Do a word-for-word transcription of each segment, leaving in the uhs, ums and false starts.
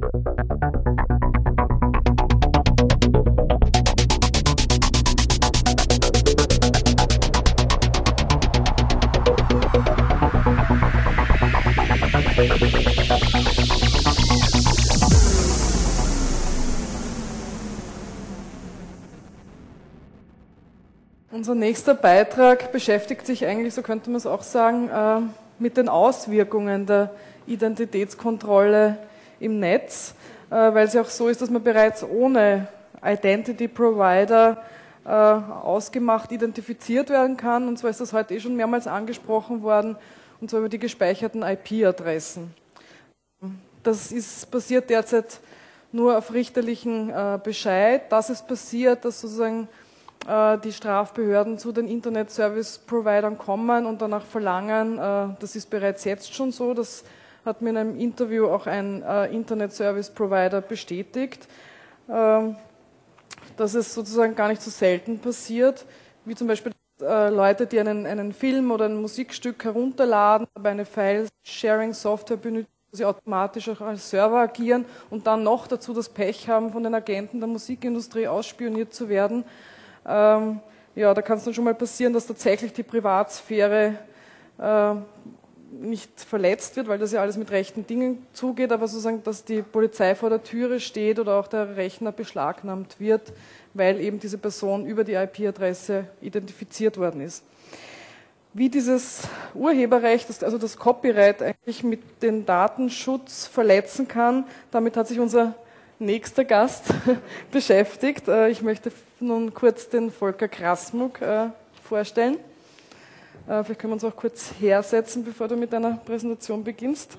Unser nächster Beitrag beschäftigt sich eigentlich, so könnte man es auch sagen, mit den Auswirkungen der Identitätskontrolle im Netz, weil es ja auch so ist, dass man bereits ohne Identity Provider ausgemacht identifiziert werden kann. Und zwar ist das heute eh schon mehrmals angesprochen worden, und zwar über die gespeicherten I P-Adressen. Das ist passiert derzeit nur auf richterlichen Bescheid. Das ist passiert, dass sozusagen die Strafbehörden zu den Internet-Service-Providern kommen und danach verlangen, das ist bereits jetzt schon so, das hat mir in einem Interview auch ein Internet-Service-Provider bestätigt, dass es sozusagen gar nicht so selten passiert, wie zum Beispiel Leute, die einen, einen Film oder ein Musikstück herunterladen, aber eine File-Sharing-Software benötigen, sie automatisch auch als Server agieren und dann noch dazu das Pech haben, von den Agenten der Musikindustrie ausspioniert zu werden. Ähm, ja, da kann es dann schon mal passieren, dass tatsächlich die Privatsphäre äh, nicht verletzt wird, weil das ja alles mit rechten Dingen zugeht, aber sozusagen, dass die Polizei vor der Türe steht oder auch der Rechner beschlagnahmt wird, weil eben diese Person über die I P-Adresse identifiziert worden ist. Wie dieses Urheberrecht, also das Copyright eigentlich mit dem Datenschutz verletzen kann, damit hat sich unser nächster Gast beschäftigt. Ich möchte nun kurz den Volker Krasmuck vorstellen. Vielleicht können wir uns auch kurz hersetzen, bevor du mit deiner Präsentation beginnst.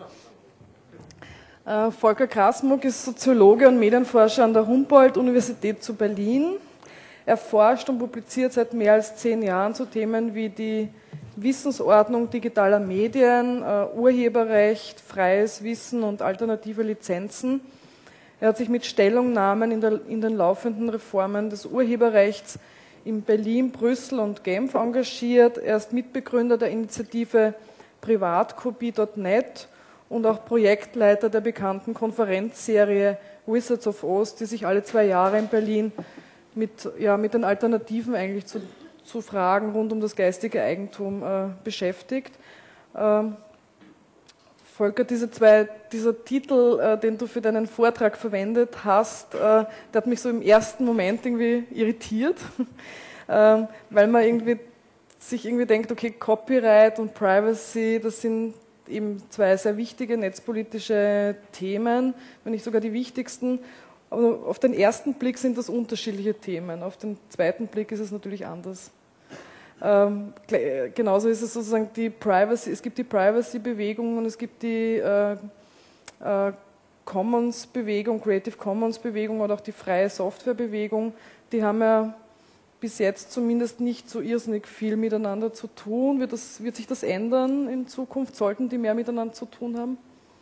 Volker Krasmuck ist Soziologe und Medienforscher an der Humboldt-Universität zu Berlin. Er forscht und publiziert seit mehr als zehn Jahren zu Themen wie die Wissensordnung digitaler Medien, Urheberrecht, freies Wissen und alternative Lizenzen. Er hat sich mit Stellungnahmen in, der, in den laufenden Reformen des Urheberrechts in Berlin, Brüssel und Genf engagiert. Er ist Mitbegründer der Initiative Privatkopie Punkt net und auch Projektleiter der bekannten Konferenzserie Wizards of Oz, die sich alle zwei Jahre in Berlin mit, ja, mit den Alternativen eigentlich zu, zu Fragen rund um das geistige Eigentum äh, beschäftigt. Ähm, Volker, diese zwei, dieser Titel, äh, den du für deinen Vortrag verwendet hast, äh, der hat mich so im ersten Moment irgendwie irritiert, äh, weil man irgendwie sich irgendwie denkt, okay, Copyright und Privacy, das sind eben zwei sehr wichtige netzpolitische Themen, wenn nicht sogar die wichtigsten. Aber auf den ersten Blick sind das unterschiedliche Themen, auf den zweiten Blick ist es natürlich anders. Ähm, genauso ist es sozusagen die Privacy, es gibt die Privacy-Bewegung und es gibt die äh, äh, Commons-Bewegung, Creative Commons-Bewegung oder auch die freie Software-Bewegung, die haben ja bis jetzt zumindest nicht so irrsinnig viel miteinander zu tun. Wird, das, wird sich das ändern in Zukunft? Sollten die mehr miteinander zu tun haben?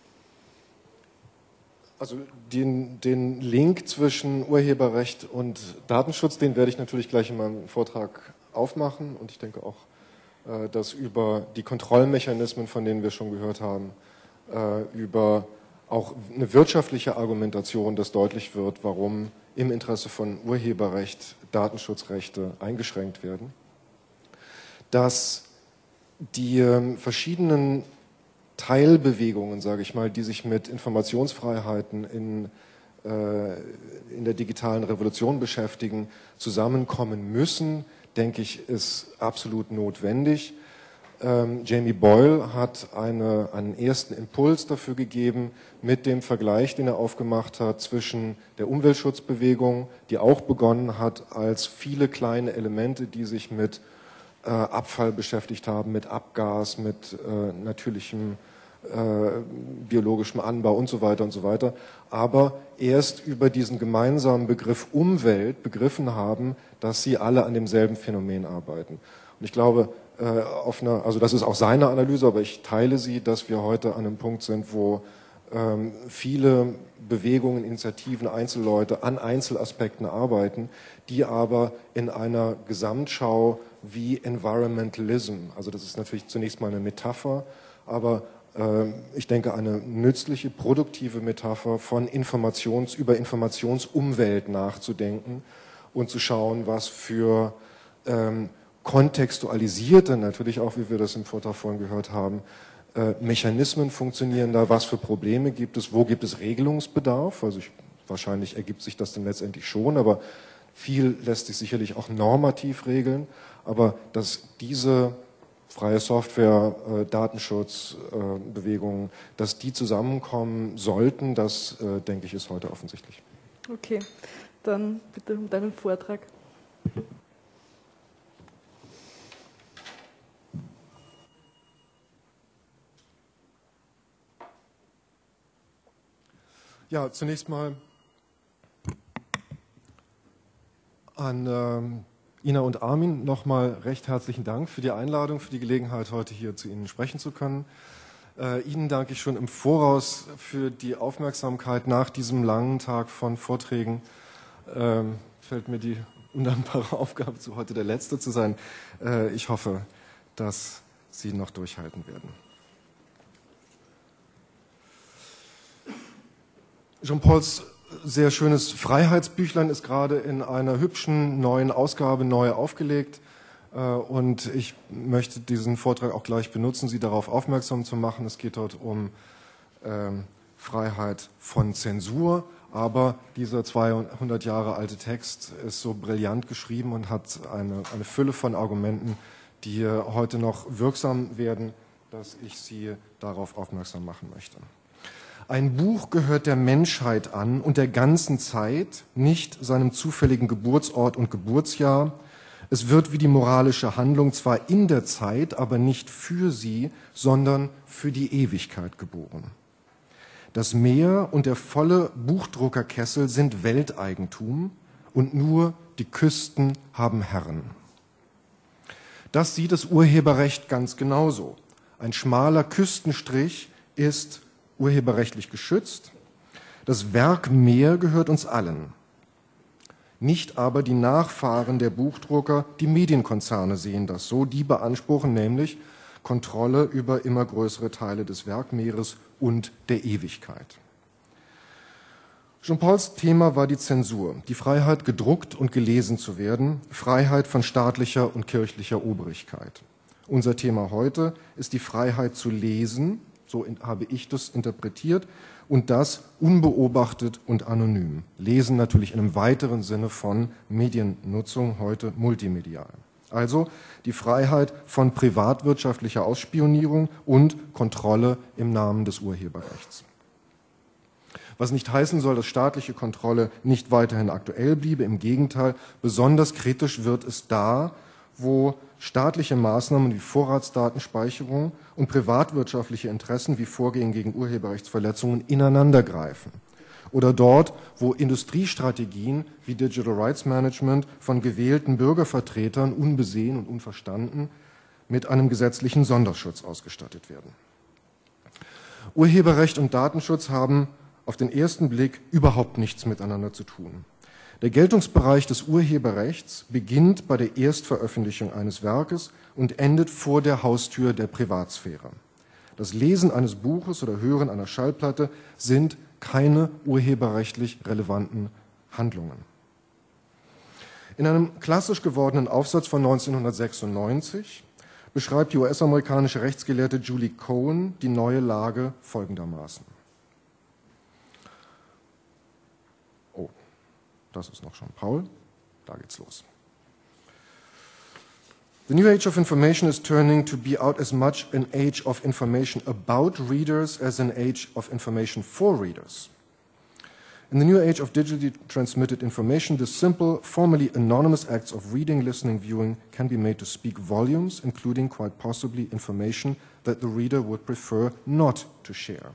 Also den, den Link zwischen Urheberrecht und Datenschutz, den werde ich natürlich gleich in meinem Vortrag aufmachen und ich denke auch, dass über die Kontrollmechanismen, von denen wir schon gehört haben, über auch eine wirtschaftliche Argumentation, dass deutlich wird, warum im Interesse von Urheberrecht Datenschutzrechte eingeschränkt werden, dass die verschiedenen Teilbewegungen, sage ich mal, die sich mit Informationsfreiheiten in, äh, in der digitalen Revolution beschäftigen, zusammenkommen müssen, denke ich, ist absolut notwendig. Ähm, Jamie Boyle hat eine, einen ersten Impuls dafür gegeben mit dem Vergleich, den er aufgemacht hat zwischen der Umweltschutzbewegung, die auch begonnen hat als viele kleine Elemente, die sich mit äh, Abfall beschäftigt haben, mit Abgas, mit äh, natürlichem äh, biologischem Anbau und so weiter und so weiter, aber erst über diesen gemeinsamen Begriff Umwelt begriffen haben, dass sie alle an demselben Phänomen arbeiten. Und ich glaube, äh, auf einer, also das ist auch seine Analyse, aber ich teile sie, dass wir heute an einem Punkt sind, wo ähm, viele Bewegungen, Initiativen, Einzelleute an Einzelaspekten arbeiten, die aber in einer Gesamtschau wie Environmentalism, also das ist natürlich zunächst mal eine Metapher, aber ich denke, eine nützliche, produktive Metapher von Informations, über Informationsumwelt nachzudenken und zu schauen, was für ähm, kontextualisierte, natürlich auch, wie wir das im Vortrag vorhin gehört haben, äh, Mechanismen funktionieren da, was für Probleme gibt es, wo gibt es Regelungsbedarf, also ich, wahrscheinlich ergibt sich das dann letztendlich schon, aber viel lässt sich sicherlich auch normativ regeln, aber dass diese freie Software, äh, Datenschutz, äh, Bewegungen, dass die zusammenkommen sollten, das, äh, denke ich, ist heute offensichtlich. Okay, dann bitte um deinen Vortrag. Ja, zunächst mal an ähm, Ina und Armin nochmal recht herzlichen Dank für die Einladung, für die Gelegenheit, heute hier zu Ihnen sprechen zu können. Äh, Ihnen danke ich schon im Voraus für die Aufmerksamkeit nach diesem langen Tag von Vorträgen. Ähm, fällt mir die undankbare Aufgabe zu, heute der Letzte zu sein. Äh, ich hoffe, dass Sie noch durchhalten werden. Jean-Pauls sehr schönes Freiheitsbüchlein ist gerade in einer hübschen neuen Ausgabe neu aufgelegt. Und ich möchte diesen Vortrag auch gleich benutzen, Sie darauf aufmerksam zu machen. Es geht dort um ähm, Freiheit von Zensur. Aber dieser zweihundert Jahre alte Text ist so brillant geschrieben und hat eine, eine Fülle von Argumenten, die heute noch wirksam werden, dass ich Sie darauf aufmerksam machen möchte. Ein Buch gehört der Menschheit an und der ganzen Zeit, nicht seinem zufälligen Geburtsort und Geburtsjahr. Es wird wie die moralische Handlung zwar in der Zeit, aber nicht für sie, sondern für die Ewigkeit geboren. Das Meer und der volle Buchdruckerkessel sind Welteigentum und nur die Küsten haben Herren. Das sieht das Urheberrecht ganz genauso. Ein schmaler Küstenstrich ist urheberrechtlich geschützt. Das Werk Meer gehört uns allen. Nicht aber die Nachfahren der Buchdrucker, die Medienkonzerne sehen das so. Die beanspruchen nämlich Kontrolle über immer größere Teile des Werkmeeres und der Ewigkeit. Jean-Pauls Thema war die Zensur, die Freiheit, gedruckt und gelesen zu werden, Freiheit von staatlicher und kirchlicher Obrigkeit. Unser Thema heute ist die Freiheit zu lesen, so habe ich das interpretiert, und das unbeobachtet und anonym. Lesen natürlich in einem weiteren Sinne von Mediennutzung, heute multimedial. Also die Freiheit von privatwirtschaftlicher Ausspionierung und Kontrolle im Namen des Urheberrechts. Was nicht heißen soll, dass staatliche Kontrolle nicht weiterhin aktuell bliebe. Im Gegenteil, besonders kritisch wird es da, wo staatliche Maßnahmen wie Vorratsdatenspeicherung und privatwirtschaftliche Interessen wie Vorgehen gegen Urheberrechtsverletzungen ineinandergreifen. Oder dort, wo Industriestrategien wie Digital Rights Management von gewählten Bürgervertretern unbesehen und unverstanden mit einem gesetzlichen Sonderschutz ausgestattet werden. Urheberrecht und Datenschutz haben auf den ersten Blick überhaupt nichts miteinander zu tun. Der Geltungsbereich des Urheberrechts beginnt bei der Erstveröffentlichung eines Werkes und endet vor der Haustür der Privatsphäre. Das Lesen eines Buches oder Hören einer Schallplatte sind keine urheberrechtlich relevanten Handlungen. In einem klassisch gewordenen Aufsatz von neunzehnhundertsechsundneunzig beschreibt die U S-amerikanische Rechtsgelehrte Julie Cohen die neue Lage folgendermaßen. Oh, das ist noch Jean-Paul. Da geht's los. The new age of information is turning to be out as much an age of information about readers as an age of information for readers. In the new age of digitally transmitted information, the simple, formally anonymous acts of reading, listening, viewing can be made to speak volumes, including quite possibly information that the reader would prefer not to share.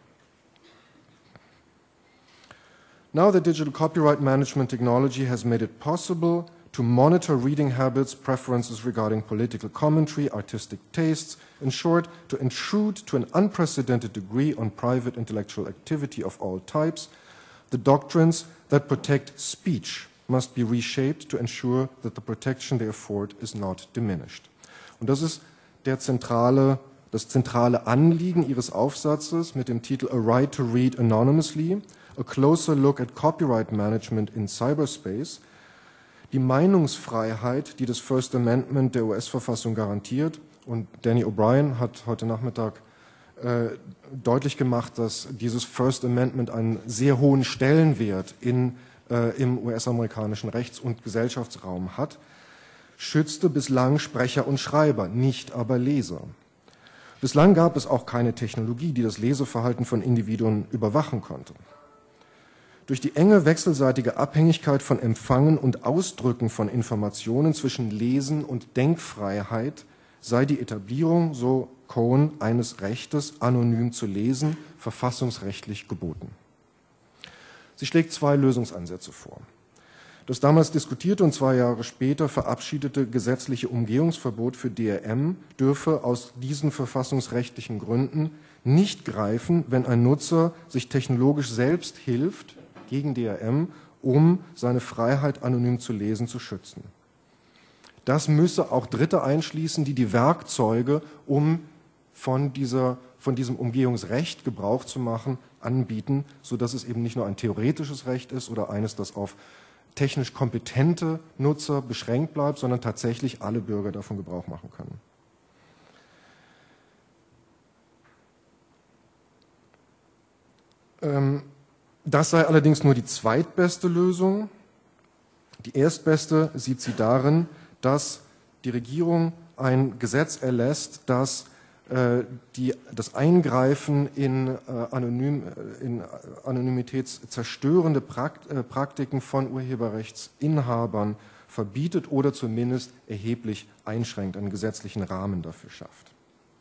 Now the digital copyright management technology has made it possible to monitor reading habits, preferences regarding political commentary, artistic tastes, in short, to intrude to an unprecedented degree on private intellectual activity of all types. The doctrines that protect speech must be reshaped to ensure that the protection they afford is not diminished. Und das ist der zentrale das zentrale Anliegen ihres Aufsatzes mit dem Titel A Right to Read Anonymously, A Closer Look at Copyright Management in Cyberspace, die Meinungsfreiheit, die das First Amendment der U S-Verfassung garantiert. Und Danny O'Brien hat heute Nachmittag äh, deutlich gemacht, dass dieses First Amendment einen sehr hohen Stellenwert in, äh, im U S-amerikanischen Rechts- und Gesellschaftsraum hat, schützte bislang Sprecher und Schreiber, nicht aber Leser. Bislang gab es auch keine Technologie, die das Leseverhalten von Individuen überwachen konnte. Durch die enge wechselseitige Abhängigkeit von Empfangen und Ausdrücken von Informationen zwischen Lesen und Denkfreiheit sei die Etablierung, so Cohen, eines Rechtes, anonym zu lesen, verfassungsrechtlich geboten. Sie schlägt zwei Lösungsansätze vor. Das damals diskutierte und zwei Jahre später verabschiedete gesetzliche Umgehungsverbot für D R M dürfe aus diesen verfassungsrechtlichen Gründen nicht greifen, wenn ein Nutzer sich technologisch selbst hilft, gegen D R M, um seine Freiheit anonym zu lesen, zu schützen. Das müsse auch Dritte einschließen, die die Werkzeuge, um von, dieser, von diesem Umgehungsrecht Gebrauch zu machen, anbieten, sodass es eben nicht nur ein theoretisches Recht ist oder eines, das auf technisch kompetente Nutzer beschränkt bleibt, sondern tatsächlich alle Bürger davon Gebrauch machen können. Ähm, Das sei allerdings nur die zweitbeste Lösung. Die erstbeste sieht sie darin, dass die Regierung ein Gesetz erlässt, das äh, die, das Eingreifen in, äh, Anonym, in anonymitätszerstörende Prakt, äh, Praktiken von Urheberrechtsinhabern verbietet oder zumindest erheblich einschränkt, einen gesetzlichen Rahmen dafür schafft.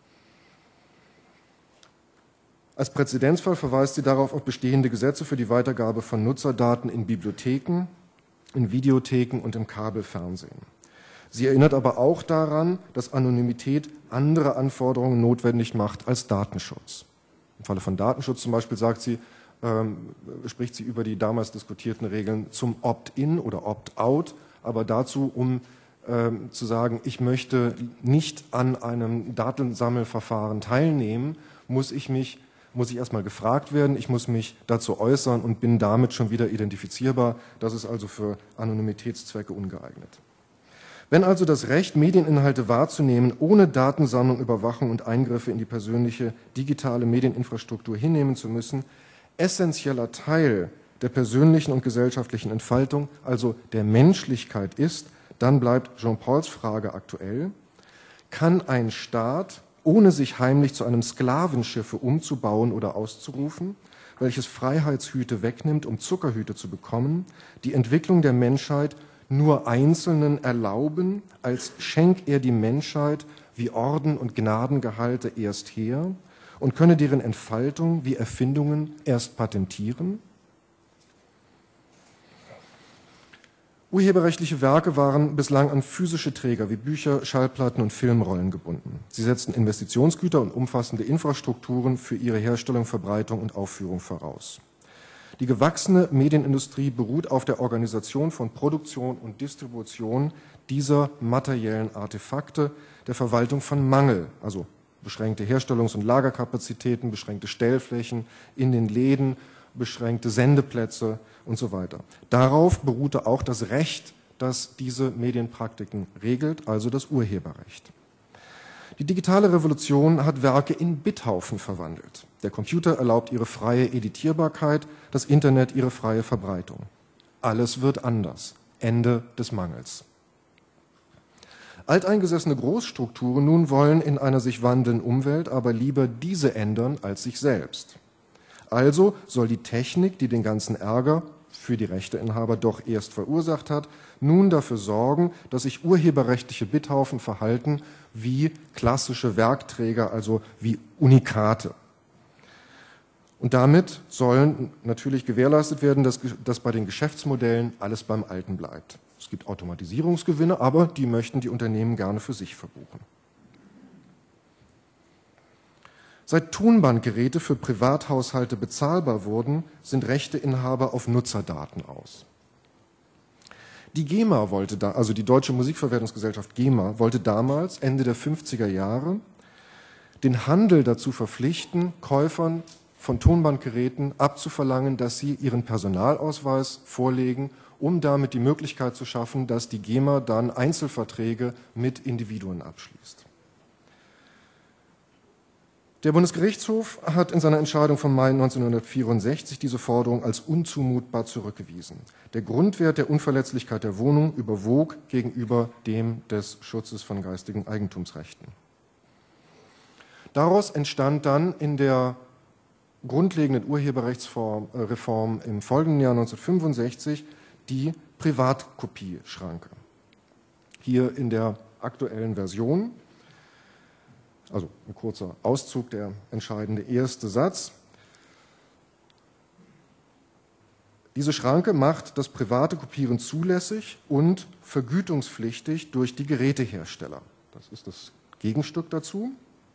Als Präzedenzfall verweist sie darauf auf bestehende Gesetze für die Weitergabe von Nutzerdaten in Bibliotheken, in Videotheken und im Kabelfernsehen. Sie erinnert aber auch daran, dass Anonymität andere Anforderungen notwendig macht als Datenschutz. Im Falle von Datenschutz zum Beispiel sagt sie, ähm, spricht sie über die damals diskutierten Regeln zum Opt-in oder Opt-out, aber dazu, um ähm, zu sagen, ich möchte nicht an einem Datensammelverfahren teilnehmen, muss ich mich muss ich erstmal gefragt werden, ich muss mich dazu äußern und bin damit schon wieder identifizierbar. Das ist also für Anonymitätszwecke ungeeignet. Wenn also das Recht, Medieninhalte wahrzunehmen, ohne Datensammlung, Überwachung und Eingriffe in die persönliche digitale Medieninfrastruktur hinnehmen zu müssen, essentieller Teil der persönlichen und gesellschaftlichen Entfaltung, also der Menschlichkeit ist, dann bleibt Jean-Pauls Frage aktuell: Kann ein Staat, ohne sich heimlich zu einem Sklavenschiffe umzubauen oder auszurufen, welches Freiheitshüte wegnimmt, um Zuckerhüte zu bekommen, die Entwicklung der Menschheit nur Einzelnen erlauben, als schenk er die Menschheit wie Orden und Gnadengehalte erst her und könne deren Entfaltung wie Erfindungen erst patentieren? Urheberrechtliche Werke waren bislang an physische Träger wie Bücher, Schallplatten und Filmrollen gebunden. Sie setzten Investitionsgüter und umfassende Infrastrukturen für ihre Herstellung, Verbreitung und Aufführung voraus. Die gewachsene Medienindustrie beruht auf der Organisation von Produktion und Distribution dieser materiellen Artefakte, der Verwaltung von Mangel, also beschränkte Herstellungs- und Lagerkapazitäten, beschränkte Stellflächen in den Läden, beschränkte Sendeplätze und so weiter. Darauf beruhte auch das Recht, das diese Medienpraktiken regelt, also das Urheberrecht. Die digitale Revolution hat Werke in Bithaufen verwandelt. Der Computer erlaubt ihre freie Editierbarkeit, das Internet ihre freie Verbreitung. Alles wird anders. Ende des Mangels. Alteingesessene Großstrukturen nun wollen in einer sich wandelnden Umwelt aber lieber diese ändern als sich selbst. Also soll die Technik, die den ganzen Ärger für die Rechteinhaber doch erst verursacht hat, nun dafür sorgen, dass sich urheberrechtliche Bithaufen verhalten wie klassische Werkträger, also wie Unikate. Und damit sollen natürlich gewährleistet werden, dass, dass bei den Geschäftsmodellen alles beim Alten bleibt. Es gibt Automatisierungsgewinne, aber die möchten die Unternehmen gerne für sich verbuchen. Seit Tonbandgeräte für Privathaushalte bezahlbar wurden, sind Rechteinhaber auf Nutzerdaten aus. Die GEMA wollte da, also die Deutsche Musikverwertungsgesellschaft GEMA, wollte damals, Ende der fünfziger Jahre, den Handel dazu verpflichten, Käufern von Tonbandgeräten abzuverlangen, dass sie ihren Personalausweis vorlegen, um damit die Möglichkeit zu schaffen, dass die GEMA dann Einzelverträge mit Individuen abschließt. Der Bundesgerichtshof hat in seiner Entscheidung vom Mai neunzehnhundertvierundsechzig diese Forderung als unzumutbar zurückgewiesen. Der Grundwert der Unverletzlichkeit der Wohnung überwog gegenüber dem des Schutzes von geistigen Eigentumsrechten. Daraus entstand dann in der grundlegenden Urheberrechtsreform im folgenden Jahr neunzehnhundertfünfundsechzig die Privatkopieschranke. Hier in der aktuellen Version, also ein kurzer Auszug, der entscheidende erste Satz. Diese Schranke macht das private Kopieren zulässig und vergütungspflichtig durch die Gerätehersteller. Das ist das Gegenstück dazu.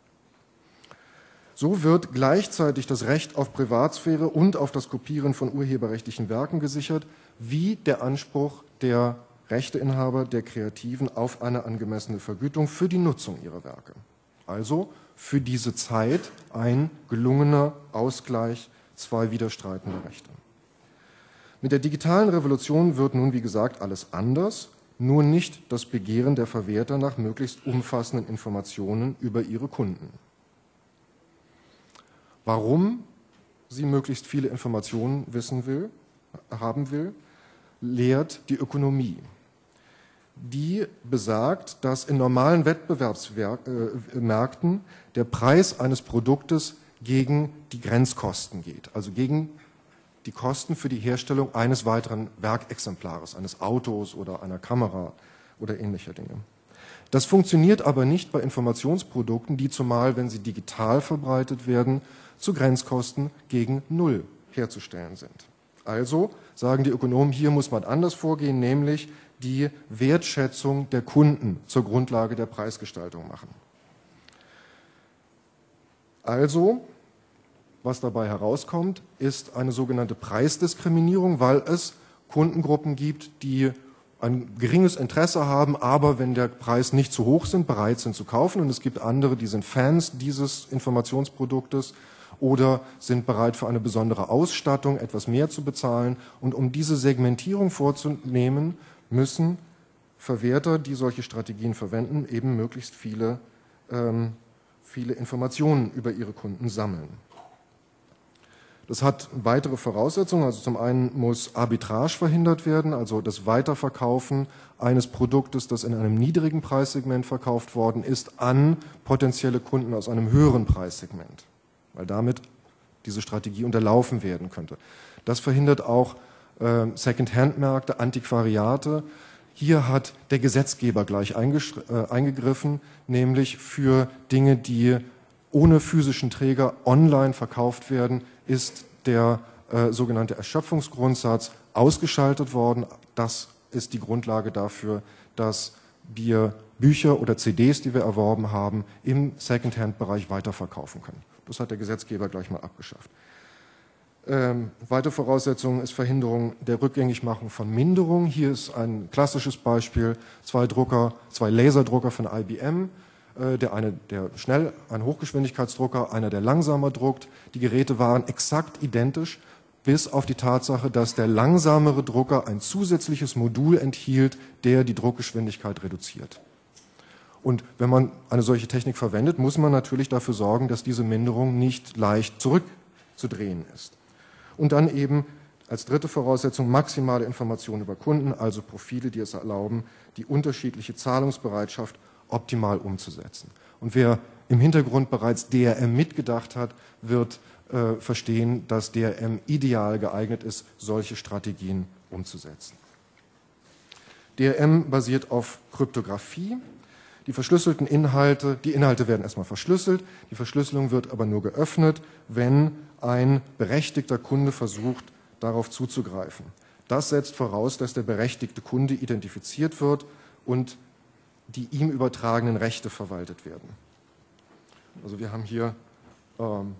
So wird gleichzeitig das Recht auf Privatsphäre und auf das Kopieren von urheberrechtlichen Werken gesichert, wie der Anspruch der Rechteinhaber, der Kreativen auf eine angemessene Vergütung für die Nutzung ihrer Werke. Also für diese Zeit ein gelungener Ausgleich zwei widerstreitender Rechte. Mit der digitalen Revolution wird nun, wie gesagt, alles anders, nur nicht das Begehren der Verwerter nach möglichst umfassenden Informationen über ihre Kunden. Warum sie möglichst viele Informationen wissen will, haben will, lehrt die Ökonomie. Die besagt, dass in normalen Wettbewerbsmärkten der Preis eines Produktes gegen die Grenzkosten geht, also gegen die Kosten für die Herstellung eines weiteren Werkexemplares, eines Autos oder einer Kamera oder ähnlicher Dinge. Das funktioniert aber nicht bei Informationsprodukten, die zumal, wenn sie digital verbreitet werden, zu Grenzkosten gegen Null herzustellen sind. Also sagen die Ökonomen, hier muss man anders vorgehen, nämlich die Wertschätzung der Kunden zur Grundlage der Preisgestaltung machen. Also, was dabei herauskommt, ist eine sogenannte Preisdiskriminierung, weil es Kundengruppen gibt, die ein geringes Interesse haben, aber wenn der Preis nicht zu hoch sind, bereit sind zu kaufen. Und es gibt andere, die sind Fans dieses Informationsproduktes oder sind bereit für eine besondere Ausstattung etwas mehr zu bezahlen. Und um diese Segmentierung vorzunehmen, müssen Verwerter, die solche Strategien verwenden, eben möglichst viele, ähm, viele Informationen über ihre Kunden sammeln. Das hat weitere Voraussetzungen. Also zum einen muss Arbitrage verhindert werden, also das Weiterverkaufen eines Produktes, das in einem niedrigen Preissegment verkauft worden ist, an potenzielle Kunden aus einem höheren Preissegment, weil damit diese Strategie unterlaufen werden könnte. Das verhindert auch äh, Second-Hand-Märkte, Antiquariate. Hier hat der Gesetzgeber gleich äh, eingegriffen, nämlich für Dinge, die ohne physischen Träger online verkauft werden, ist der äh, sogenannte Erschöpfungsgrundsatz ausgeschaltet worden. Das ist die Grundlage dafür, dass wir Bücher oder C Ds, die wir erworben haben, im Second-Hand-Bereich weiterverkaufen können. Das hat der Gesetzgeber gleich mal abgeschafft. Ähm, weitere Voraussetzung ist Verhinderung der Rückgängigmachung von Minderung. Hier ist ein klassisches Beispiel, zwei Drucker, zwei Laserdrucker von I B M. Der eine, der schnell, ein Hochgeschwindigkeitsdrucker, einer, der langsamer druckt. Die Geräte waren exakt identisch, bis auf die Tatsache, dass der langsamere Drucker ein zusätzliches Modul enthielt, der die Druckgeschwindigkeit reduziert. Und wenn man eine solche Technik verwendet, muss man natürlich dafür sorgen, dass diese Minderung nicht leicht zurückzudrehen ist. Und dann eben als dritte Voraussetzung maximale Informationen über Kunden, also Profile, die es erlauben, die unterschiedliche Zahlungsbereitschaft optimal umzusetzen. Und wer im Hintergrund bereits D R M mitgedacht hat, wird äh, verstehen, dass D R M ideal geeignet ist, solche Strategien umzusetzen. D R M basiert auf Kryptographie. Die verschlüsselten Inhalte, die Inhalte werden erstmal verschlüsselt, die Verschlüsselung wird aber nur geöffnet, wenn ein berechtigter Kunde versucht, darauf zuzugreifen. Das setzt voraus, dass der berechtigte Kunde identifiziert wird und die ihm übertragenen Rechte verwaltet werden. Also wir haben hier, ähm,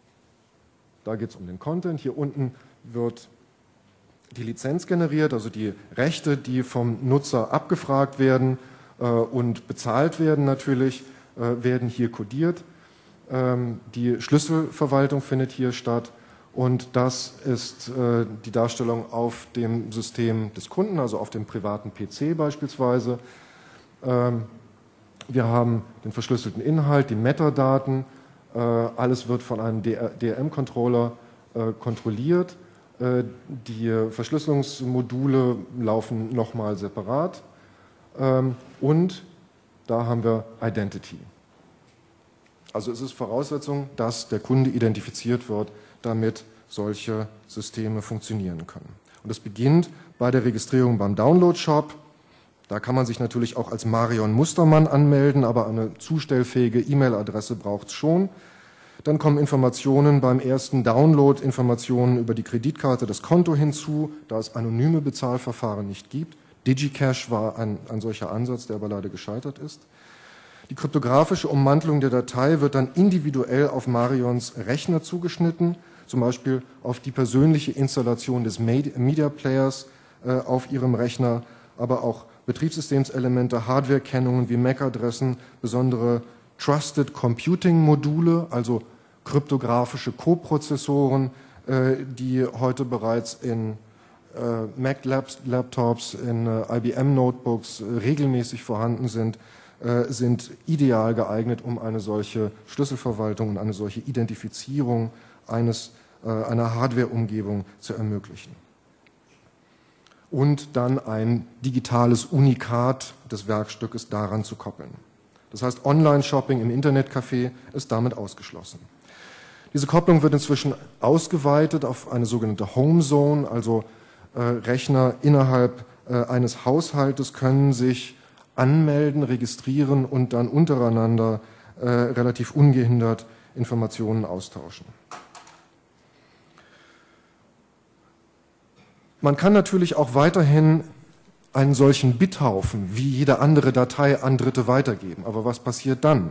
da geht es um den Content, hier unten wird die Lizenz generiert, also die Rechte, die vom Nutzer abgefragt werden äh, und bezahlt werden natürlich, äh, werden hier kodiert. Ähm, die Schlüsselverwaltung findet hier statt und das ist äh, die Darstellung auf dem System des Kunden, also auf dem privaten P C beispielsweise. Ähm, wir haben den verschlüsselten Inhalt, die Metadaten, äh, alles wird von einem D R M-Controller äh, kontrolliert. Äh, die Verschlüsselungsmodule laufen nochmal separat. Ähm, und da haben wir Identity. Also es ist Voraussetzung, dass der Kunde identifiziert wird, damit solche Systeme funktionieren können. Und es beginnt bei der Registrierung beim Download-Shop. Da kann man sich natürlich auch als Marion Mustermann anmelden, aber eine zustellfähige E-Mail-Adresse braucht es schon. Dann kommen Informationen beim ersten Download, Informationen über die Kreditkarte, das Konto hinzu, da es anonyme Bezahlverfahren nicht gibt. DigiCash war ein, ein solcher Ansatz, der aber leider gescheitert ist. Die kryptografische Ummantelung der Datei wird dann individuell auf Marions Rechner zugeschnitten, zum Beispiel auf die persönliche Installation des Media Players äh, auf ihrem Rechner, aber auch Betriebssystemselemente, Hardwarekennungen wie M A C-Adressen, besondere Trusted Computing Module, also kryptografische Koprozessoren, äh, die heute bereits in äh, Mac-Laptops, in äh, I B M-Notebooks äh, regelmäßig vorhanden sind, äh, sind ideal geeignet, um eine solche Schlüsselverwaltung und eine solche Identifizierung eines, äh, einer Hardware-Umgebung zu ermöglichen. Und dann ein digitales Unikat des Werkstückes daran zu koppeln. Das heißt, Online-Shopping im Internetcafé ist damit ausgeschlossen. Diese Kopplung wird inzwischen ausgeweitet auf eine sogenannte Home Zone, also äh, Rechner innerhalb äh, eines Haushaltes können sich anmelden, registrieren und dann untereinander äh, relativ ungehindert Informationen austauschen. Man kann natürlich auch weiterhin einen solchen Bithaufen wie jede andere Datei an Dritte weitergeben. Aber was passiert dann?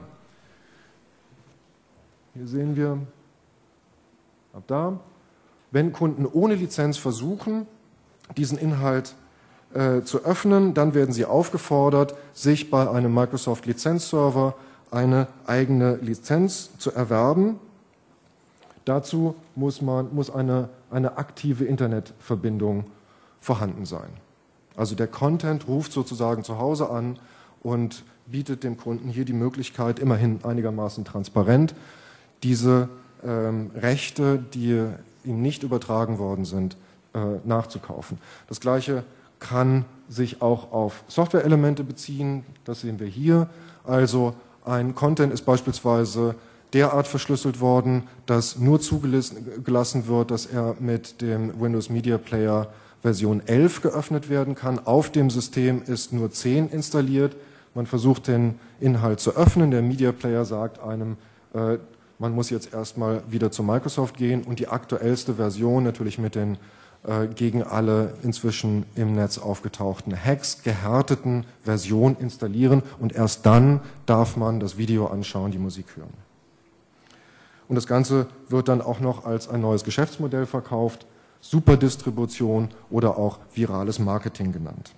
Hier sehen wir, ab da, wenn Kunden ohne Lizenz versuchen, diesen Inhalt äh, zu öffnen, dann werden sie aufgefordert, sich bei einem Microsoft-Lizenzserver eine eigene Lizenz zu erwerben. Dazu muss, man, muss eine, eine aktive Internetverbindung vorhanden sein. Also der Content ruft sozusagen zu Hause an und bietet dem Kunden hier die Möglichkeit, immerhin einigermaßen transparent, diese ähm, Rechte, die ihm nicht übertragen worden sind, äh, nachzukaufen. Das Gleiche kann sich auch auf Softwareelemente beziehen. Das sehen wir hier. Also ein Content ist beispielsweise derart verschlüsselt worden, dass nur zugelassen wird, dass er mit dem Windows Media Player Version elf geöffnet werden kann. Auf dem System ist nur zehn installiert. Man versucht den Inhalt zu öffnen. Der Media Player sagt einem, äh, man muss jetzt erstmal wieder zu Microsoft gehen und die aktuellste Version natürlich mit den äh, gegen alle inzwischen im Netz aufgetauchten Hacks gehärteten Version installieren und erst dann darf man das Video anschauen, die Musik hören. Und das Ganze wird dann auch noch als ein neues Geschäftsmodell verkauft, Superdistribution oder auch virales Marketing genannt.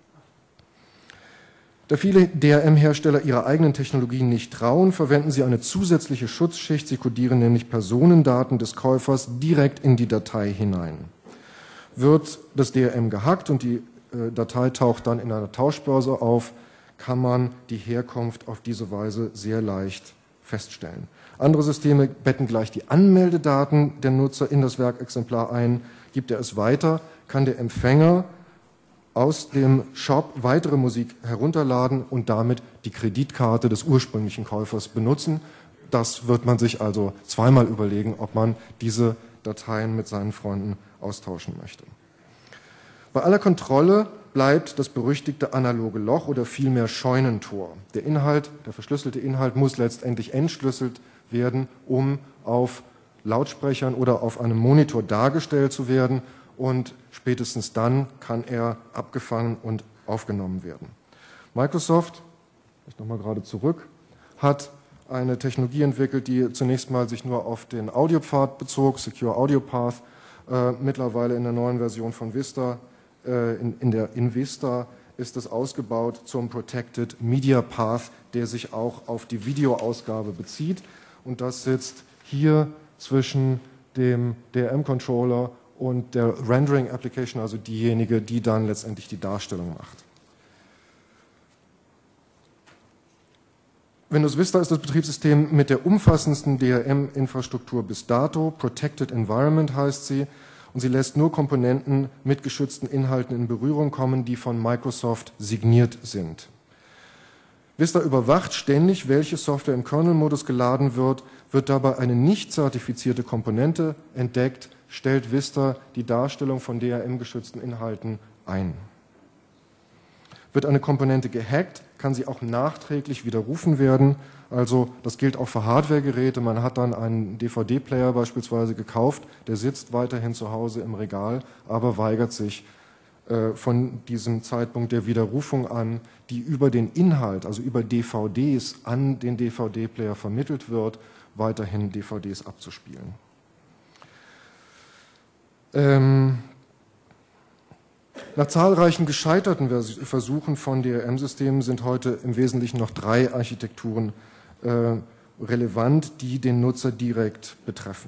Da viele D R M-Hersteller ihrer eigenen Technologien nicht trauen, verwenden sie eine zusätzliche Schutzschicht. Sie kodieren nämlich Personendaten des Käufers direkt in die Datei hinein. Wird das D R M gehackt und die äh, Datei taucht dann in einer Tauschbörse auf, kann man die Herkunft auf diese Weise sehr leicht feststellen. Andere Systeme betten gleich die Anmeldedaten der Nutzer in das Werkexemplar ein. Gibt er es weiter, kann der Empfänger aus dem Shop weitere Musik herunterladen und damit die Kreditkarte des ursprünglichen Käufers benutzen. Das wird man sich also zweimal überlegen, ob man diese Dateien mit seinen Freunden austauschen möchte. Bei aller Kontrolle bleibt das berüchtigte analoge Loch oder vielmehr Scheunentor. Der Inhalt, der verschlüsselte Inhalt muss letztendlich entschlüsselt werden, um auf Lautsprechern oder auf einem Monitor dargestellt zu werden und spätestens dann kann er abgefangen und aufgenommen werden. Microsoft, ich nochmal gerade zurück, hat eine Technologie entwickelt, die zunächst mal sich nur auf den Audiopfad bezog, Secure Audio Path, äh, mittlerweile in der neuen Version von Vista, äh, in, in der in Vista ist es ausgebaut zum Protected Media Path, der sich auch auf die Videoausgabe bezieht. und das sitzt hier zwischen dem D R M-Controller und der Rendering Application, also diejenige, die dann letztendlich die Darstellung macht. Windows Vista ist das Betriebssystem mit der umfassendsten D R M-Infrastruktur bis dato. Protected Environment heißt sie. Und sie lässt nur Komponenten mit geschützten Inhalten in Berührung kommen, die von Microsoft signiert sind. Vista überwacht ständig, welche Software im Kernel-Modus geladen wird. Wird dabei eine nicht zertifizierte Komponente entdeckt, stellt Vista die Darstellung von D R M-geschützten Inhalten ein. Wird eine Komponente gehackt, kann sie auch nachträglich widerrufen werden. Also das gilt auch für Hardware-Geräte. Man hat dann einen D V D-Player beispielsweise gekauft, der sitzt weiterhin zu Hause im Regal, aber weigert sich äh, von diesem Zeitpunkt der Widerrufung an, die über den Inhalt, also über D V Ds an den D V D-Player vermittelt wird, weiterhin D V Ds abzuspielen. Ähm, Nach zahlreichen gescheiterten Versuchen von D R M-Systemen sind heute im Wesentlichen noch drei Architekturen äh, relevant, die den Nutzer direkt betreffen.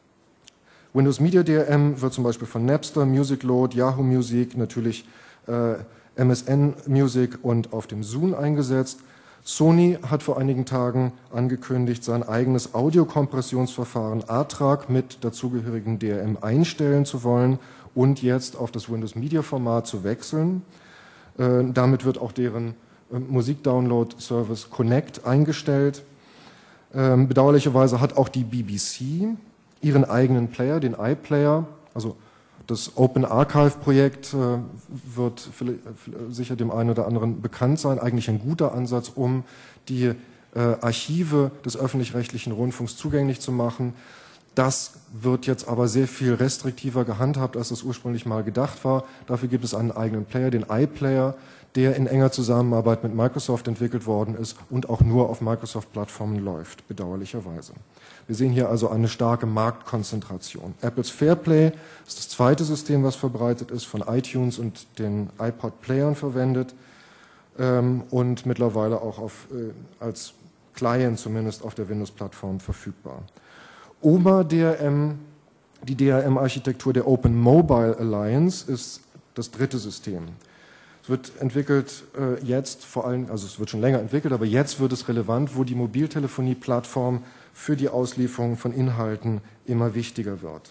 Windows Media D R M wird zum Beispiel von Napster, Musicload, Yahoo Music, natürlich äh, M S N Music und auf dem Zune eingesetzt. Sony hat vor einigen Tagen angekündigt, sein eigenes Audiokompressionsverfahren ATRAG mit dazugehörigem D R M einstellen zu wollen und jetzt auf das Windows Media Format zu wechseln. Äh, damit wird auch deren äh, Musikdownload-Service Connect eingestellt. Ähm, bedauerlicherweise hat auch die B B C ihren eigenen Player, den iPlayer, also das Open Archive-Projekt äh, wird sicher dem einen oder anderen bekannt sein, eigentlich ein guter Ansatz, um die äh, Archive des öffentlich-rechtlichen Rundfunks zugänglich zu machen. Das wird jetzt aber sehr viel restriktiver gehandhabt, als das ursprünglich mal gedacht war. Dafür gibt es einen eigenen Player, den iPlayer, der in enger Zusammenarbeit mit Microsoft entwickelt worden ist und auch nur auf Microsoft-Plattformen läuft, bedauerlicherweise. Wir sehen hier also eine starke Marktkonzentration. Apples Fairplay ist das zweite System, was verbreitet ist, von iTunes und den iPod-Playern verwendet ähm, und mittlerweile auch auf, äh, als Client zumindest auf der Windows-Plattform verfügbar. O M A D R M, die D R M-Architektur der Open Mobile Alliance, ist das dritte System. Es wird entwickelt äh, jetzt vor allem, also es wird schon länger entwickelt, aber jetzt wird es relevant, wo die Mobiltelefonie-Plattform für die Auslieferung von Inhalten immer wichtiger wird.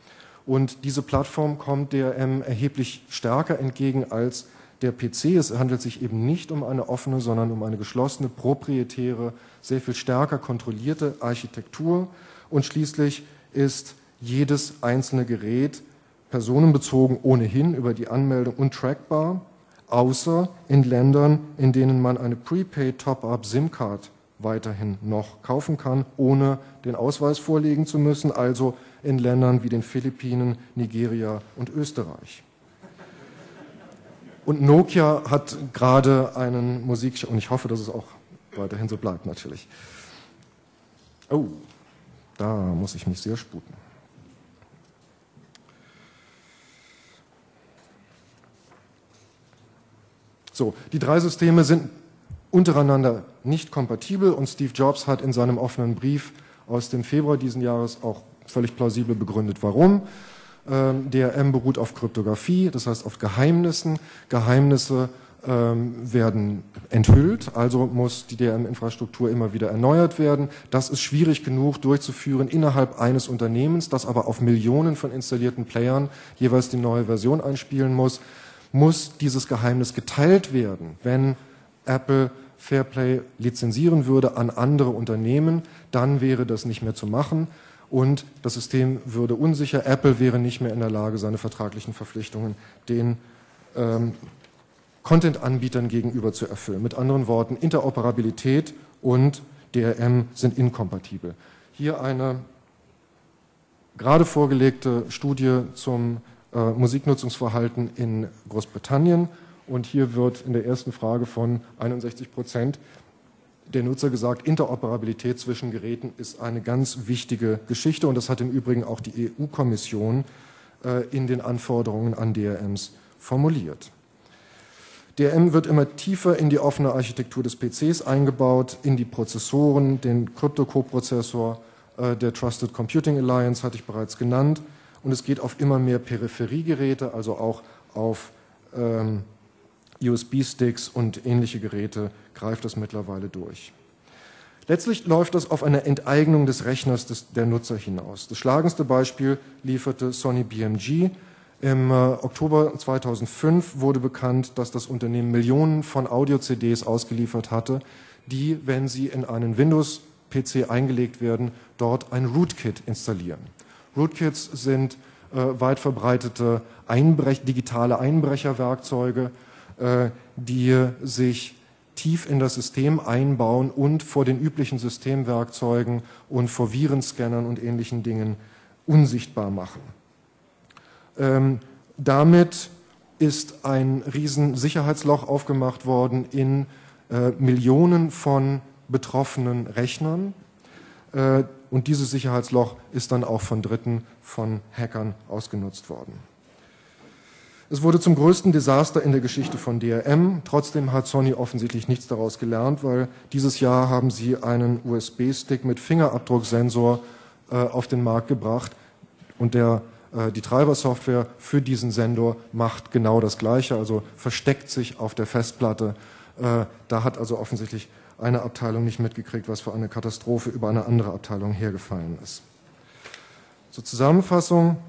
Und diese Plattform kommt D R M erheblich stärker entgegen als der P C. Es handelt sich eben nicht um eine offene, sondern um eine geschlossene, proprietäre, sehr viel stärker kontrollierte Architektur. Und schließlich ist jedes einzelne Gerät personenbezogen ohnehin über die Anmeldung untrackbar, außer in Ländern, in denen man eine Prepaid Top-Up SIM-Card weiterhin noch kaufen kann, ohne den Ausweis vorlegen zu müssen, also in Ländern wie den Philippinen, Nigeria und Österreich. Und Nokia hat gerade einen Musik... und ich hoffe, dass es auch weiterhin so bleibt natürlich. Oh, da muss ich mich sehr sputen. So, die drei Systeme sind untereinander nicht kompatibel und Steve Jobs hat in seinem offenen Brief aus dem Februar diesen Jahres auch völlig plausibel begründet, warum. Ähm, D R M beruht auf Kryptographie, das heißt auf Geheimnissen. Geheimnisse ähm, werden enthüllt, also muss die D R M-Infrastruktur immer wieder erneuert werden. Das ist schwierig genug durchzuführen innerhalb eines Unternehmens, das aber auf Millionen von installierten Playern jeweils die neue Version einspielen muss. Muss dieses Geheimnis geteilt werden, wenn Apple Fairplay lizenzieren würde an andere Unternehmen, dann wäre das nicht mehr zu machen und das System würde unsicher. Apple wäre nicht mehr in der Lage, seine vertraglichen Verpflichtungen den ähm, Content-Anbietern gegenüber zu erfüllen. Mit anderen Worten, Interoperabilität und D R M sind inkompatibel. Hier eine gerade vorgelegte Studie zum äh, Musiknutzungsverhalten in Großbritannien. Und hier wird in der ersten Frage von einundsechzig Prozent der Nutzer gesagt, Interoperabilität zwischen Geräten ist eine ganz wichtige Geschichte. Und das hat im Übrigen auch die E U-Kommission äh, in den Anforderungen an D R Ms formuliert. D R M wird immer tiefer in die offene Architektur des P Cs eingebaut, in die Prozessoren, den Krypto-Coprozessor äh, der Trusted Computing Alliance hatte ich bereits genannt, und es geht auf immer mehr Peripheriegeräte, also auch auf ähm, U S B-Sticks und ähnliche Geräte greift das mittlerweile durch. Letztlich läuft das auf eine Enteignung des Rechners des, der Nutzer hinaus. Das schlagendste Beispiel lieferte Sony B M G. Im äh, Oktober zweitausendfünf wurde bekannt, dass das Unternehmen Millionen von Audio-C Ds ausgeliefert hatte, die, wenn sie in einen Windows-P C eingelegt werden, dort ein Rootkit installieren. Rootkits sind äh, weit verbreitete Einbrech, digitale Einbrecherwerkzeuge, äh, die sich tief in das System einbauen und vor den üblichen Systemwerkzeugen und vor Virenscannern und ähnlichen Dingen unsichtbar machen. Ähm, damit ist ein riesen Sicherheitsloch aufgemacht worden in äh, Millionen von betroffenen Rechnern. Äh, und dieses Sicherheitsloch ist dann auch von Dritten, von Hackern ausgenutzt worden. Es wurde zum größten Desaster in der Geschichte von D R M. Trotzdem hat Sony offensichtlich nichts daraus gelernt, weil dieses Jahr haben sie einen U S B-Stick mit Fingerabdrucksensor äh, auf den Markt gebracht, und der, äh, die Treibersoftware für diesen Sensor macht genau das Gleiche, also versteckt sich auf der Festplatte. Äh, da hat also offensichtlich eine Abteilung nicht mitgekriegt, was für eine Katastrophe über eine andere Abteilung hergefallen ist. Zur Zusammenfassung.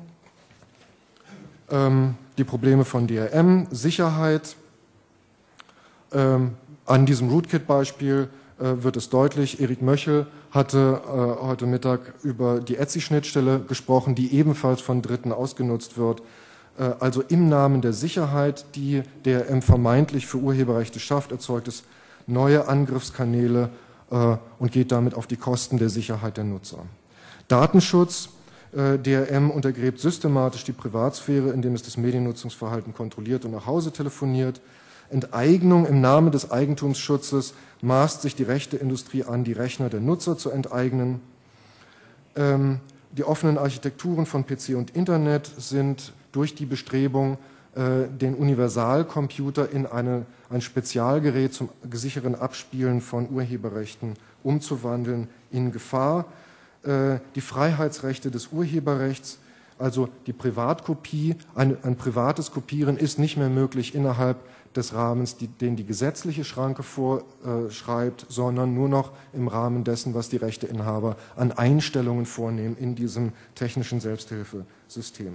Ähm, die Probleme von D R M, Sicherheit. Ähm, an diesem Rootkit-Beispiel äh, wird es deutlich. Erik Möchel hatte äh, heute Mittag über die Etsy-Schnittstelle gesprochen, die ebenfalls von Dritten ausgenutzt wird. Äh, also im Namen der Sicherheit, die D R M vermeintlich für Urheberrechte schafft, erzeugt es neue Angriffskanäle äh, und geht damit auf die Kosten der Sicherheit der Nutzer. Datenschutz. D R M untergräbt systematisch die Privatsphäre, indem es das Mediennutzungsverhalten kontrolliert und nach Hause telefoniert. Enteignung im Namen des Eigentumsschutzes maßt sich die Rechteindustrie an, die Rechner der Nutzer zu enteignen. Ähm, die offenen Architekturen von P C und Internet sind durch die Bestrebung, äh, den Universalcomputer in eine, ein Spezialgerät zum sicheren Abspielen von Urheberrechten umzuwandeln, in Gefahr. Die Freiheitsrechte des Urheberrechts, also die Privatkopie, ein, ein privates Kopieren ist nicht mehr möglich innerhalb des Rahmens, die, den die gesetzliche Schranke vorschreibt, sondern nur noch im Rahmen dessen, was die Rechteinhaber an Einstellungen vornehmen in diesem technischen Selbsthilfesystem.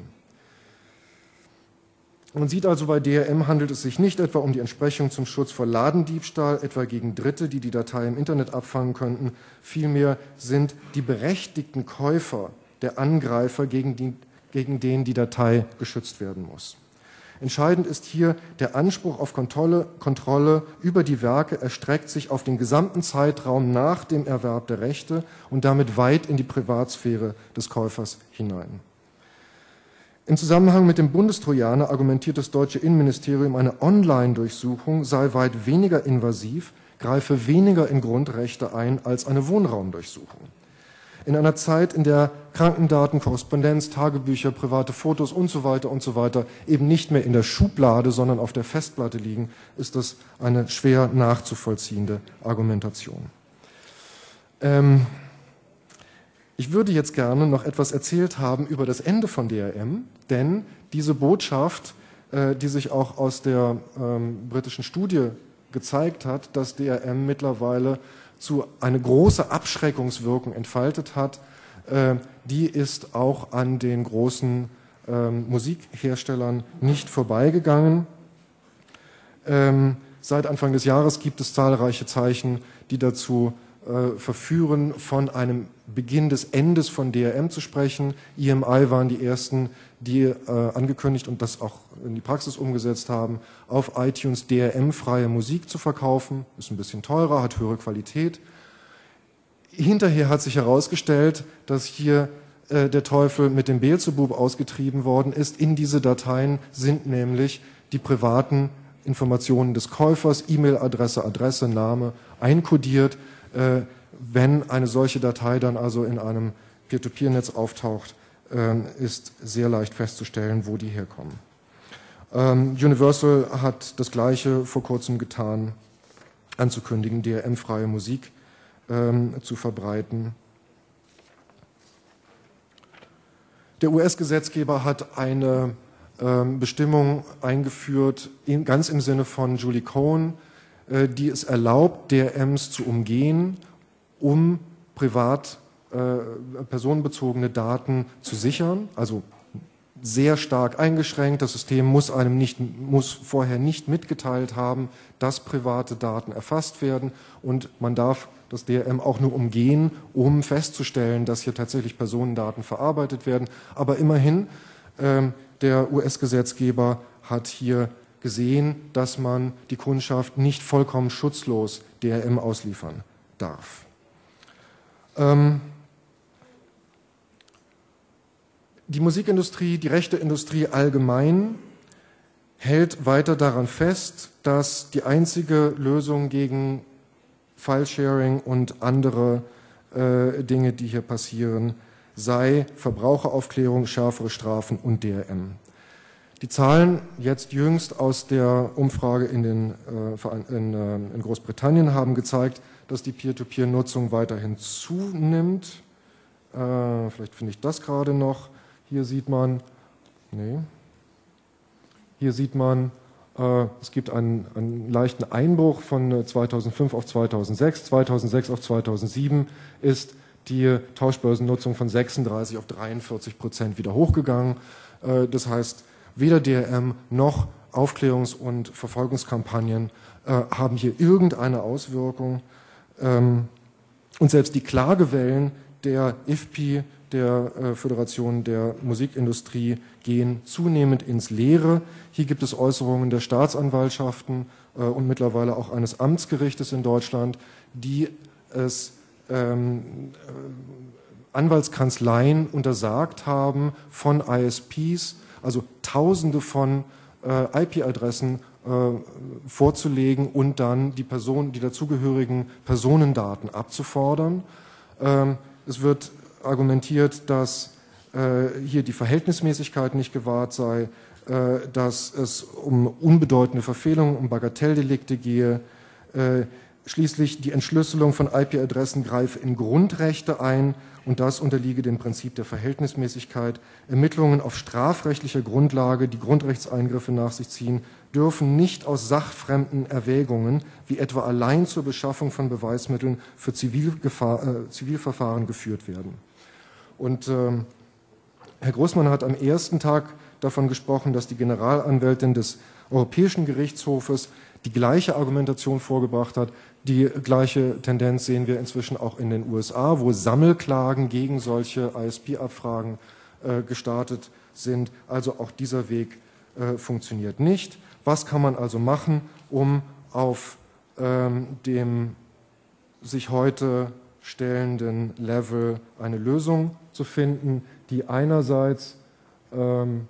Man sieht also, bei D R M handelt es sich nicht etwa um die Entsprechung zum Schutz vor Ladendiebstahl, etwa gegen Dritte, die die Datei im Internet abfangen könnten. Vielmehr sind die berechtigten Käufer der Angreifer, gegen, die, gegen den die Datei geschützt werden muss. Entscheidend ist hier, der Anspruch auf Kontrolle, Kontrolle über die Werke erstreckt sich auf den gesamten Zeitraum nach dem Erwerb der Rechte und damit weit in die Privatsphäre des Käufers hinein. Im Zusammenhang mit dem Bundestrojaner argumentiert das deutsche Innenministerium, eine Online-Durchsuchung sei weit weniger invasiv, greife weniger in Grundrechte ein als eine Wohnraumdurchsuchung. In einer Zeit, in der Krankendaten, Korrespondenz, Tagebücher, private Fotos und so weiter und so weiter eben nicht mehr in der Schublade, sondern auf der Festplatte liegen, ist das eine schwer nachzuvollziehende Argumentation. Ähm, Ich würde jetzt gerne noch etwas erzählt haben über das Ende von D R M, denn diese Botschaft, äh, die sich auch aus der ähm, britischen Studie gezeigt hat, dass D R M mittlerweile zu eine große Abschreckungswirkung entfaltet hat, äh, die ist auch an den großen ähm, Musikherstellern nicht vorbeigegangen. Ähm, seit Anfang des Jahres gibt es zahlreiche Zeichen, die dazu äh, verführen, von einem Beginn des Endes von D R M zu sprechen. I M I waren die ersten, die äh, angekündigt und das auch in die Praxis umgesetzt haben, auf iTunes D R M-freie Musik zu verkaufen. Ist ein bisschen teurer, hat höhere Qualität. Hinterher hat sich herausgestellt, dass hier äh, der Teufel mit dem Beelzebub ausgetrieben worden ist. In diese Dateien sind nämlich die privaten Informationen des Käufers, E-Mail-Adresse, Adresse, Name einkodiert. Äh, wenn eine solche Datei dann also in einem Peer-to-Peer-Netz auftaucht, äh, ist sehr leicht festzustellen, wo die herkommen. Ähm, Universal hat das Gleiche vor kurzem getan, anzukündigen, D R M-freie Musik ähm, zu verbreiten. Der U S-Gesetzgeber hat eine ähm, Bestimmung eingeführt, in, ganz im Sinne von Julie Cohen, äh, die es erlaubt, D R Ms zu umgehen, um privat äh, personenbezogene Daten zu sichern, also sehr stark eingeschränkt. Das System muss einem nicht, muss vorher nicht mitgeteilt haben, dass private Daten erfasst werden, und man darf das D R M auch nur umgehen, um festzustellen, dass hier tatsächlich Personendaten verarbeitet werden. Aber immerhin, ähm, der U S-Gesetzgeber hat hier gesehen, dass man die Kundschaft nicht vollkommen schutzlos D R M ausliefern darf. Ähm, Die Musikindustrie, die Rechteindustrie allgemein hält weiter daran fest, dass die einzige Lösung gegen File-Sharing und andere äh, Dinge, die hier passieren, sei Verbraucheraufklärung, schärfere Strafen und D R M. Die Zahlen jetzt jüngst aus der Umfrage in, den, äh, in, äh, in Großbritannien haben gezeigt, dass die Peer-to-Peer-Nutzung weiterhin zunimmt. Äh, vielleicht finde ich das gerade noch. Hier sieht man, nee, hier sieht man, äh, es gibt einen, einen leichten Einbruch von zweitausendfünf auf zweitausendsechs. zweitausendsechs auf zweitausendsieben ist die Tauschbörsennutzung von sechsunddreißig auf dreiundvierzig Prozent wieder hochgegangen. Äh, das heißt, weder D R M noch Aufklärungs- und Verfolgungskampagnen äh, haben hier irgendeine Auswirkung. Ähm, und selbst die Klagewellen der I F P I, der äh, Föderation der Musikindustrie, gehen zunehmend ins Leere. Hier gibt es Äußerungen der Staatsanwaltschaften äh, und mittlerweile auch eines Amtsgerichtes in Deutschland, die es ähm, äh, Anwaltskanzleien untersagt haben, von I S Ps, also Tausende von äh, I P-Adressen äh, vorzulegen und dann die Person, die dazugehörigen Personendaten abzufordern. Ähm, es wird argumentiert, dass äh, hier die Verhältnismäßigkeit nicht gewahrt sei, äh, dass es um unbedeutende Verfehlungen, um Bagatelldelikte gehe. Äh, schließlich die Entschlüsselung von I P-Adressen greife in Grundrechte ein, und das unterliege dem Prinzip der Verhältnismäßigkeit. Ermittlungen auf strafrechtlicher Grundlage, die Grundrechtseingriffe nach sich ziehen, dürfen nicht aus sachfremden Erwägungen, wie etwa allein zur Beschaffung von Beweismitteln für Zivilgefahr, äh, Zivilverfahren geführt werden. Und ähm, Herr Großmann hat am ersten Tag davon gesprochen, dass die Generalanwältin des Europäischen Gerichtshofes die gleiche Argumentation vorgebracht hat. Die gleiche Tendenz sehen wir inzwischen auch in den U S A, wo Sammelklagen gegen solche I S P-Abfragen äh, gestartet sind. Also auch dieser Weg äh, funktioniert nicht. Was kann man also machen, um auf ähm, dem sich heute stellenden Level eine Lösung zu finden, die einerseits ähm,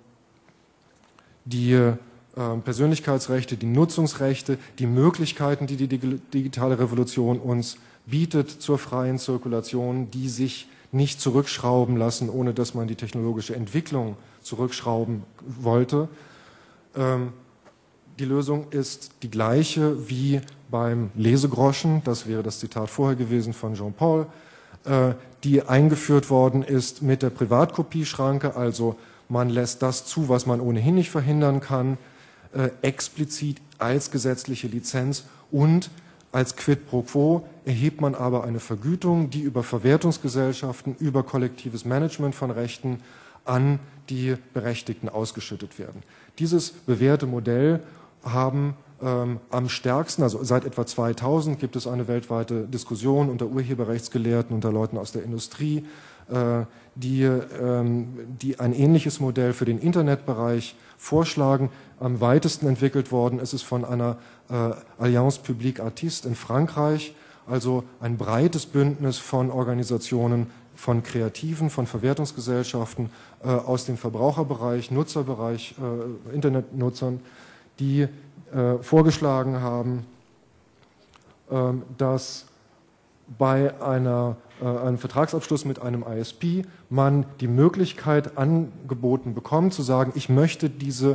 die äh, Persönlichkeitsrechte, die Nutzungsrechte, die Möglichkeiten, die die digitale Revolution uns bietet zur freien Zirkulation, die sich nicht zurückschrauben lassen, ohne dass man die technologische Entwicklung zurückschrauben wollte. Ähm, die Lösung ist die gleiche wie beim Lesegroschen, das wäre das Zitat vorher gewesen von Jean-Paul, äh, die eingeführt worden ist mit der Privatkopieschranke, also man lässt das zu, was man ohnehin nicht verhindern kann, äh, explizit als gesetzliche Lizenz, und als Quid pro quo erhebt man aber eine Vergütung, die über Verwertungsgesellschaften, über kollektives Management von Rechten an die Berechtigten ausgeschüttet werden. Dieses bewährte Modell haben ähm, am stärksten, also seit etwa zweitausend gibt es eine weltweite Diskussion unter Urheberrechtsgelehrten, unter Leuten aus der Industrie, äh, die, ähm, die ein ähnliches Modell für den Internetbereich vorschlagen. Am weitesten entwickelt worden ist es von einer äh, Alliance Publique Artiste in Frankreich, also ein breites Bündnis von Organisationen, von Kreativen, von Verwertungsgesellschaften äh, aus dem Verbraucherbereich, Nutzerbereich, äh, Internetnutzern, die äh, vorgeschlagen haben, äh, dass bei einer, äh, einem Vertragsabschluss mit einem I S P man die Möglichkeit angeboten bekommt, zu sagen, ich möchte diese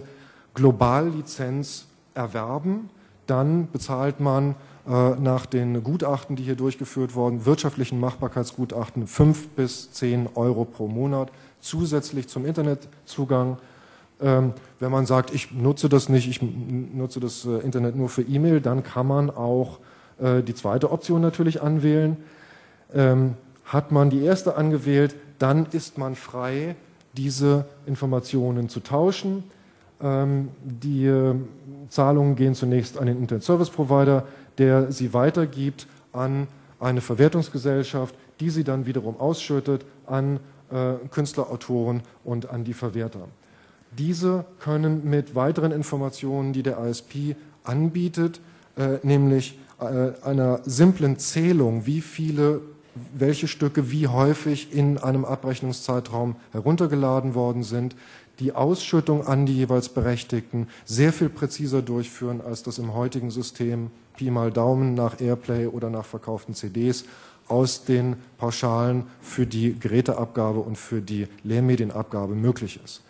Globallizenz erwerben. Dann bezahlt man äh, nach den Gutachten, die hier durchgeführt wurden, wirtschaftlichen Machbarkeitsgutachten, fünf bis zehn Euro pro Monat zusätzlich zum Internetzugang. Ähm, wenn man sagt, ich nutze das nicht, ich nutze das äh, Internet nur für E-Mail, dann kann man auch äh, die zweite Option natürlich anwählen. Ähm, hat man die erste angewählt, dann ist man frei, diese Informationen zu tauschen. Ähm, die äh, Zahlungen gehen zunächst an den Internet Service Provider, der sie weitergibt an eine Verwertungsgesellschaft, die sie dann wiederum ausschüttet an äh, Künstler, Autoren und an die Verwerter. Diese können mit weiteren Informationen, die der I S P anbietet, äh, nämlich äh, einer simplen Zählung, wie viele, welche Stücke wie häufig in einem Abrechnungszeitraum heruntergeladen worden sind, die Ausschüttung an die jeweils Berechtigten sehr viel präziser durchführen, als das im heutigen System Pi mal Daumen nach Airplay oder nach verkauften C Ds aus den Pauschalen für die Geräteabgabe und für die Lehrmedienabgabe möglich ist.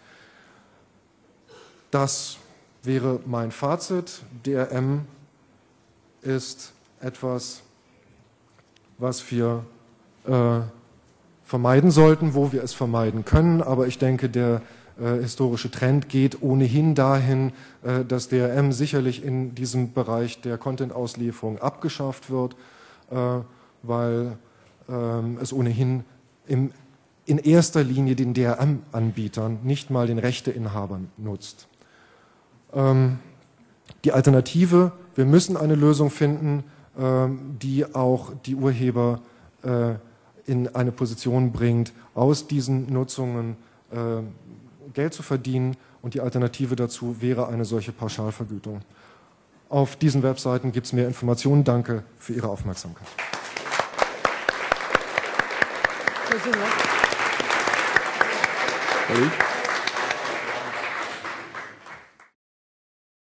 Das wäre mein Fazit. D R M ist etwas, was wir äh, vermeiden sollten, wo wir es vermeiden können. Aber ich denke, der äh, historische Trend geht ohnehin dahin, äh, dass D R M sicherlich in diesem Bereich der Content-Auslieferung abgeschafft wird, äh, weil äh, es ohnehin im, in erster Linie den D R M-Anbietern, nicht mal den Rechteinhabern nutzt. Die Alternative, wir müssen eine Lösung finden, die auch die Urheber in eine Position bringt, aus diesen Nutzungen Geld zu verdienen, und die Alternative dazu wäre eine solche Pauschalvergütung. Auf diesen Webseiten gibt es mehr Informationen. Danke für Ihre Aufmerksamkeit. Hallo.